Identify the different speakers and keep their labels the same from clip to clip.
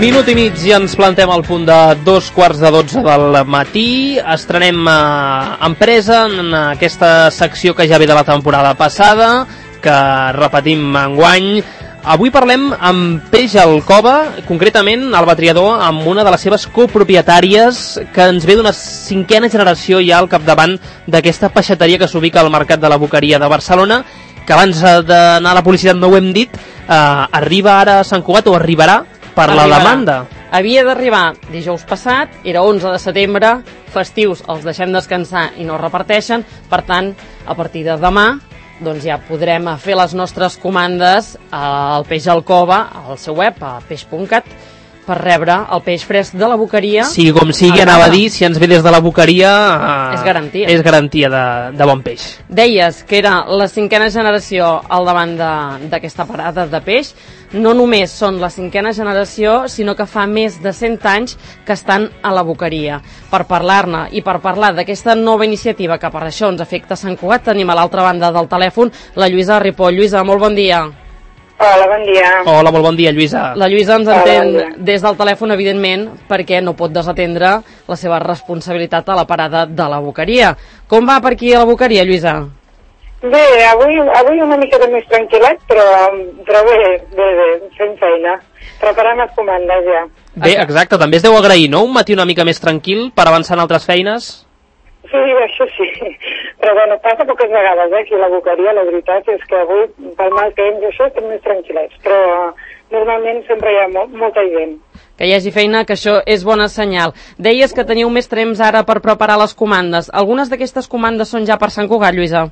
Speaker 1: Minut i mig i ens plantem al punt de 2:15 del matí. Estrenem empresa en aquesta secció que ja ve de la temporada passada, que repetim enguany. Avui parlem amb Peix al Cova, concretament el Batriador, amb una de les seves copropietàries que ens ve d'una 5a generació ja al capdavant d'aquesta peixateria que s'ubica al Mercat de la Boqueria de Barcelona, que abans d'anar a la publicitat no ho hem dit, arriba ara a Sant Cugat o arribarà per la demanda.
Speaker 2: Havia d'arribar dijous passat, era 11 de setembre, festius els deixem descansar i no reparteixen, per tant, a partir de demà doncs ja podrem fer les nostres comandes al Peix al Cova, al seu web, a peix.cat, per rebre el peix fresc de la boqueria.
Speaker 1: Sí, com sigui, anava a dir, si ens ve des de la boqueria...
Speaker 2: És garantia.
Speaker 1: És garantia de bon peix.
Speaker 2: Deies que era la 5a generació al davant d'aquesta parada de peix. No només són la 5a generació, sinó que fa més de 100 anys que estan a la boqueria. Per parlar-ne i per parlar d'aquesta nova iniciativa que per això ens afecta Sant Cugat, tenim a l'altra banda del telèfon la Lluïsa de Ripoll. Lluïsa, molt bon dia.
Speaker 3: Hola, bon dia.
Speaker 1: Hola, molt bon dia, Lluïsa.
Speaker 2: La Lluïsa ens entén des del telèfon, evidentment, perquè no pot desatendre la seva responsabilitat a la parada de la boqueria. Com va per aquí a la boqueria, Lluïsa?
Speaker 3: Bé, avui una mica més tranquil·lat, però bé, fent feina. Preparant les comandes ja.
Speaker 1: Bé, exacte, també es deu agrair, no? Un matí una mica més tranquil per avançar en altres feines?
Speaker 3: Sí, això sí. Però bueno, passa poques vegades, aquí a la boqueria, la veritat és que avui, pel mal temps, això estem més tranquil·lets, però normalment sempre hi ha molta gent.
Speaker 2: Que hi hagi feina, que això és bona senyal. Deies que teniu més temps ara per preparar les comandes. Algunes d'aquestes comandes són ja per Sant Cugat, Lluïsa?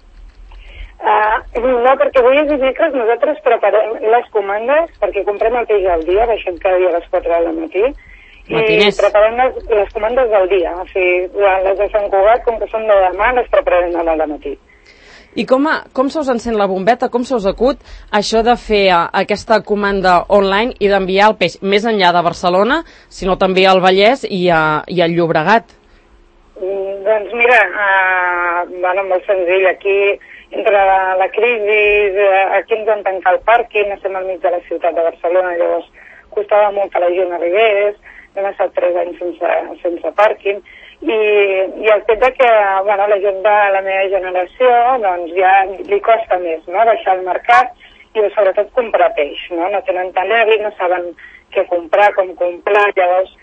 Speaker 3: No, perquè avui és dimecres, nosaltres preparem les comandes, perquè comprem el peix al dia, baixem cada dia a les 4 del matí,
Speaker 2: Matiners.
Speaker 3: I preparem les comandes del dia. O sigui, les de Sant Cugat, com que són de demà, les preparem al matí.
Speaker 2: I com se us encén la bombeta, com se us acut això de fer aquesta comanda online i d'enviar el peix més enllà de Barcelona, sinó també al Vallès i al Llobregat?
Speaker 3: Doncs mira, molt senzill. Aquí, entre la crisi, aquí ens van tancar el pàrquing, estem al mig de la ciutat de Barcelona, llavors costava molt que la gent arribés, hem estat 3 anys sense pàrquing, i el fet que la gent de la meva generació doncs ja li costa més, no?, baixar al mercat i sobretot comprar peix, no tenen tant hàbit, no saben què comprar, com comprar, llavors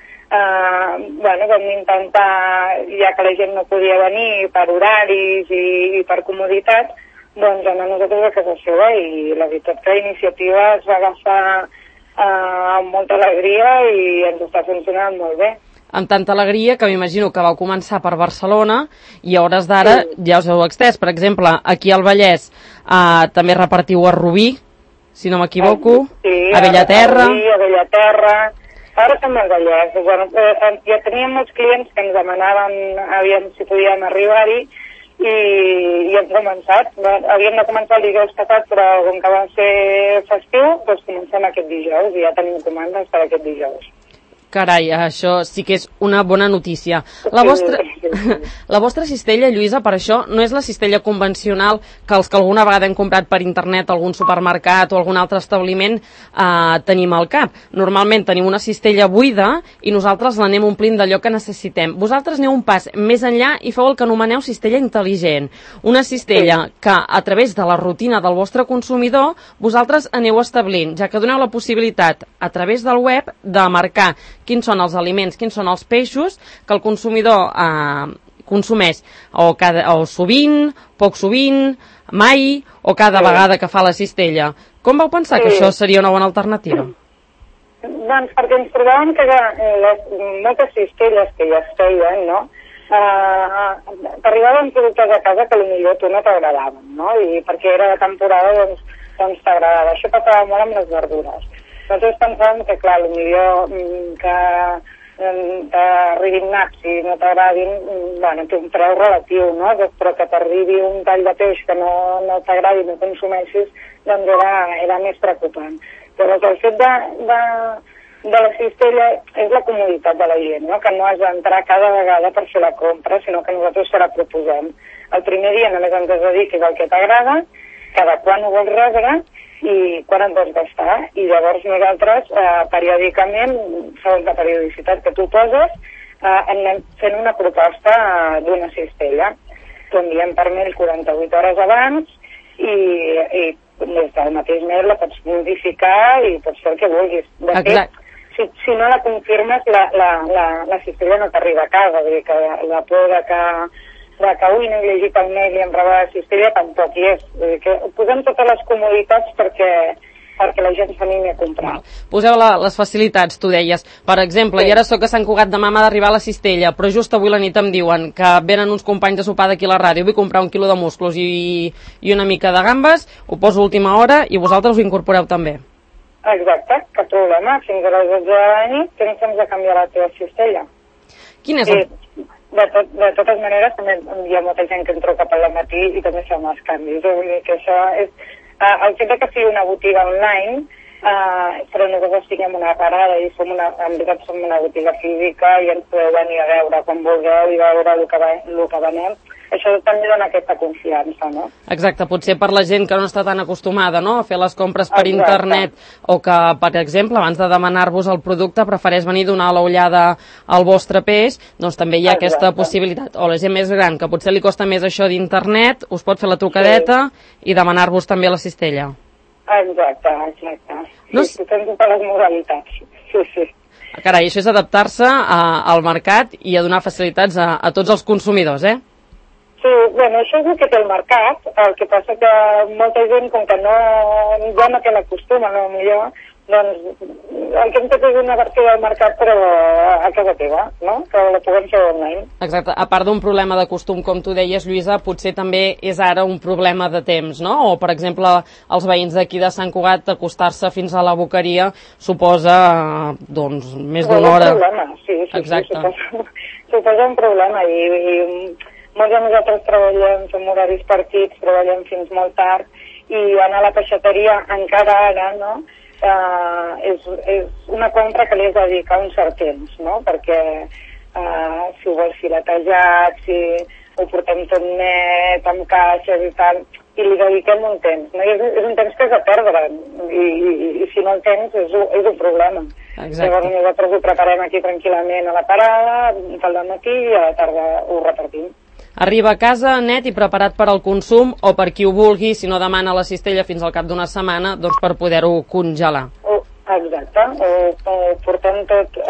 Speaker 3: vam intentar, ja que la gent no podia venir per horaris i per comoditat, doncs anar nosaltres a casa seva, i la veritat que la iniciativa es va agafar amb molta alegria i ens està funcionant molt bé.
Speaker 2: Amb tanta alegria que m'imagino que vau començar per Barcelona i a hores d'ara ja us heu extès. Per exemple, aquí al Vallès també repartiu a Rubí, si no m'equivoco, a Bellaterra.
Speaker 3: Sí, a Bellaterra, ara també al Vallès. Ja teníem molts clients que ens demanaven si podíem arribar-hi, i hem començat. Havíem de començar el dijous passat, però com que va ser festiu, doncs comencem aquest dijous i ja tenim comandes per aquest dijous.
Speaker 2: Carai, això sí que és una bona notícia. La vostra cistella, Lluïsa, per això no és la cistella convencional que els que alguna vegada hem comprat per internet, algun supermercat o algun altre establiment tenim al cap. Normalment tenim una cistella buida i nosaltres l'anem omplint d'allò que necessitem. Vosaltres aneu un pas més enllà i feu el que anomeneu cistella intel·ligent. Una cistella que, a través de la rutina del vostre consumidor, vosaltres aneu establint, ja que doneu la possibilitat, a través del web, de marcar quins són els aliments, quins són els peixos que el consumidor consumeix o sovint, poc sovint, mai o cada vegada que fa la cistella. Com vau pensar que això seria una bona alternativa?
Speaker 3: Doncs perquè ens trobàvem que moltes cistelles que ja es feien, no? T'arribaven productes a casa que potser tu no t'agradaven, no? I perquè era de temporada, doncs t'agradava. Això passava molt amb les verdures. Nosaltres pensàvem que, clar, potser que t'arribin naps i no t'agradin, té un preu relatiu, no? Però que t'arribi un tall de peix que no t'agradi, no consumeixis, doncs era més preocupant. Llavors, el fet de la cistella és la comoditat de la gent, no? Que no has d'entrar cada vegada per fer la compra, sinó que nosaltres te la proposem. El primer dia només ens has de dir què és el que t'agrada, cada quan ho vols rebre, i quan et vols gastar. I llavors nosaltres, periòdicament, segons la periodicitat que tu poses, anem fent una proposta d'una cistella. T'ho enviem per mail 48 hores abans i des del mateix mail la pots modificar i pots fer el que vulguis. De fet, si no la confirmes, la cistella no t'arriba a casa. Vull dir que la por de que no he llegit el mail i em roba la cistella tampoc hi és. Vull dir que posem totes les comoditats perquè la gent s'animi a comprar.
Speaker 2: Poseu les facilitats, tu deies. Per exemple, i ara soc a Sant Cugat, demà m'ha d'arribar la cistella, però just avui la nit em diuen que venen uns companys de sopar d'aquí a la ràdio, vull comprar 1 quilo de musclos i una mica de gambes, ho poso a última hora i vosaltres ho incorporeu també.
Speaker 3: Exacte, cap problema. Fins a les 12 de la nit tens temps de canviar la teva cistella.
Speaker 2: Quin és el...
Speaker 3: De totes maneres, també hi ha molta gent que em truca per la matí i també fem els canvis. Vull dir que això és... El fet que sigui una botiga online, però nosaltres tinguem una parada i en veritat som una botiga física i ens podeu venir a veure quan vulgueu i veure el que venem. Això també dona aquesta confiança, no? Exacte,
Speaker 2: potser per la gent que no està tan acostumada, no?, a fer les compres per internet o que, per exemple, abans de demanar-vos el producte prefereix venir a donar l'ullada al vostre peix, doncs també hi ha aquesta possibilitat. O la gent més gran, que potser li costa més això d'internet, us pot fer la trucadeta i demanar-vos també la cistella.
Speaker 3: Exacte. Sí, tens totes les modalitats. Sí.
Speaker 2: Carai, això és adaptar-se al mercat i a donar facilitats a tots els consumidors,
Speaker 3: Sí, bueno, això és el que té el mercat, el que passa que molta gent, com que ja no té la costuma, no, millor, doncs el que hem fet és una versió del mercat però a casa teva, no? Que la puguem fer online.
Speaker 2: Exacte, a part d'un problema de costum, com tu deies, Lluïsa, potser també és ara un problema de temps, no? O, per exemple, els veïns d'aquí de Sant Cugat, acostar-se fins a la boqueria suposa, doncs, més d'una hora.
Speaker 3: Un problema, sí, suposa un problema i molts de nosaltres treballem, fem horaris partits, treballem fins molt tard i anar a la peixateria encara ara, no?, és una compra que li has de dedicar un cert temps, no?, perquè si ho vols filetejat, si ho portem tot net, amb caixes i tal, i li dediquem un temps, no? I és un temps que has de perdre i si no el tens és un problema.
Speaker 2: Exacte.
Speaker 3: Llavors nosaltres ho preparem aquí tranquil·lament a la parada, al matí i a la tarda ho repartim.
Speaker 2: Arriba a casa net i preparat per al consum o per qui ho vulgui, si no demana la cistella fins al cap d'una setmana, doncs per poder-ho congelar.
Speaker 3: Exacte, ho portem tot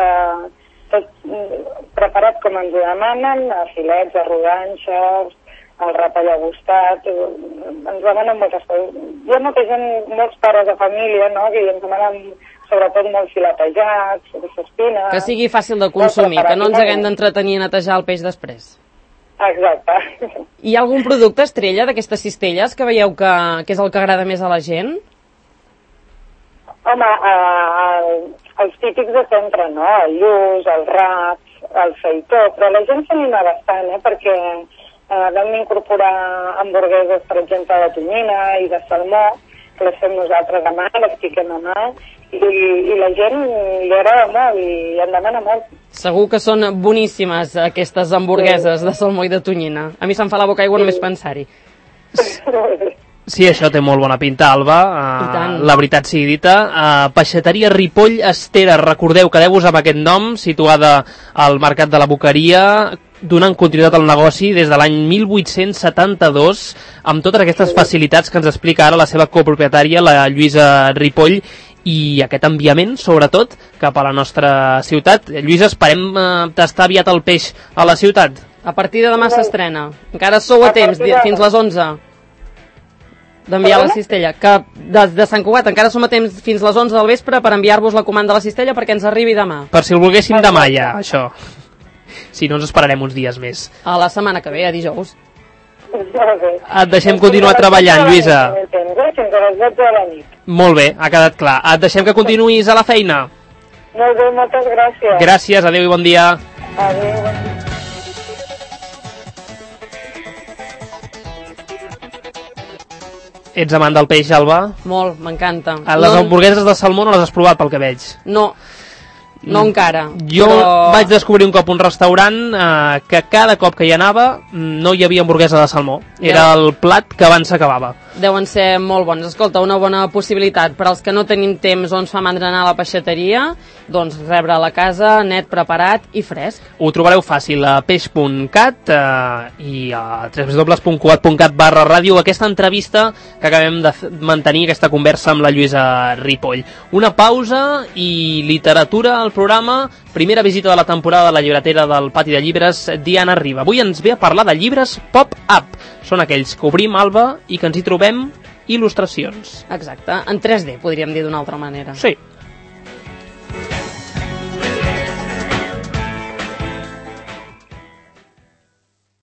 Speaker 3: preparat com ens ho demanen, a filets, a rodanxes, el rap allà gustat, ens demanen moltes coses. Hi ha molta gent, molts pares de família, no?, que ens demanen sobretot molt filetejats, espines...
Speaker 2: Que sigui fàcil de consumir, que no ens haguem d'entretenir a netejar el peix després.
Speaker 3: Exacte.
Speaker 2: Hi ha algun producte estrella d'aquestes cistelles que veieu que és el que agrada més a la gent?
Speaker 3: Home, els típics de sempre, no? El lluç, el rap, el feitó, però la gent s'anima bastant, perquè vam incorporar hamburgueses, per exemple, de tonyina i de salmó, que les fem nosaltres a mà, les piquem a mà, i la gent li agrada molt i en demana molt.
Speaker 2: Segur que són boníssimes aquestes hamburgueses de salmó i de tonyina. A mi se'm fa la boca aigua només pensar-hi.
Speaker 1: Sí, això té molt bona pinta, Alba. La veritat sigui dita. Peixateria Ripoll Estera, recordeu, quedeu-vos amb aquest nom, situada al Mercat de la Boqueria, donant continuïtat al negoci des de l'any 1872, amb totes aquestes facilitats que ens explica ara la seva copropietària, la Lluïsa Ripoll, i aquest enviament, sobretot, cap a la nostra ciutat. Lluïsa, esperem tastar aviat el peix a la ciutat.
Speaker 2: A partir de demà s'estrena. Encara sou a temps, fins les 11 d'enviar la cistella. Que des de Sant Cugat encara som a temps fins les 11 del vespre per enviar-vos la comanda de la cistella perquè ens arribi demà.
Speaker 1: Per si el volguéssim demà ja, això. Si no, ens esperarem uns dies més.
Speaker 2: A la setmana que ve, a dijous.
Speaker 1: Et deixem continuar treballant, Lluïsa.
Speaker 3: Fins a les 12 de la nit.
Speaker 1: Molt bé, ha quedat clar. Et deixem que continuïs a la feina.
Speaker 3: Molt bé, moltes gràcies.
Speaker 1: Gràcies, adéu i bon dia.
Speaker 3: Adéu, bon dia.
Speaker 1: Ets amant del peix, Alba?
Speaker 2: Molt, m'encanta.
Speaker 1: Les hamburgueses de salmó no les has provat pel que veig.
Speaker 2: No. No encara.
Speaker 1: Jo vaig descobrir un cop un restaurant que cada cop que hi anava no hi havia hamburguesa de salmó. Era el plat que abans s'acabava.
Speaker 2: Deuen ser molt bons. Escolta, una bona possibilitat per als que no tenim temps o ens fa mandra anar a la peixateria, doncs rebre a la casa net, preparat i fresc.
Speaker 1: Ho trobareu fàcil a peix.cat i a www.cugat.cat/ràdio, aquesta entrevista que acabem de mantenir, aquesta conversa amb la Lluïsa Ripoll. Una pausa i literatura al programa. Primera visita de la temporada de la llibretera del Pati de Llibres, Diana Riba. Avui ens ve a parlar de llibres pop-up. Són aquells que obrim, Alba, i que ens hi trobem il·lustracions.
Speaker 2: Exacte, en 3D, podríem dir d'una altra manera.
Speaker 1: Sí.